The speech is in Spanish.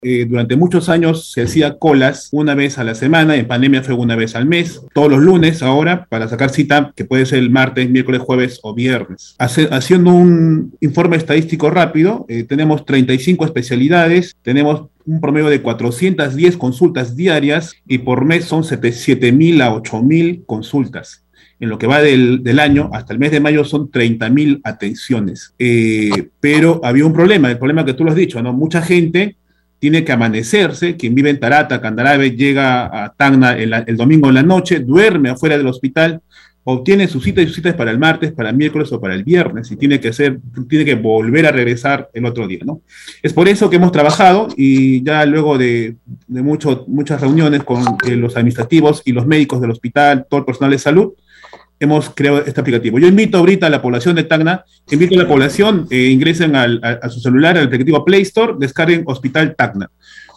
Durante muchos años se hacía colas una vez a la semana, en pandemia fue una vez al mes, todos los lunes ahora, para sacar cita, que puede ser el martes, miércoles, jueves o viernes. Haciendo un informe estadístico rápido, tenemos 35 especialidades, tenemos un promedio de 410 consultas diarias y por mes son 7.000 a 8.000 consultas. En lo que va del año, hasta el mes de mayo, son 30.000 atenciones. Pero había un problema, el problema que tú lo has dicho, ¿no? Mucha gente tiene que amanecerse, quien vive en Tarata, Candarave, llega a Tacna el domingo en la noche, duerme afuera del hospital, obtiene su cita y sus citas para el martes, para el miércoles o para el viernes, y tiene que volver a regresar el otro día, ¿no? Es por eso que hemos trabajado y ya luego de muchas reuniones con los administrativos y los médicos del hospital, todo el personal de salud, hemos creado este aplicativo. Yo invito ahorita a la población de Tacna, ingresen a su celular, al aplicativo Play Store, descarguen Hospital Tacna.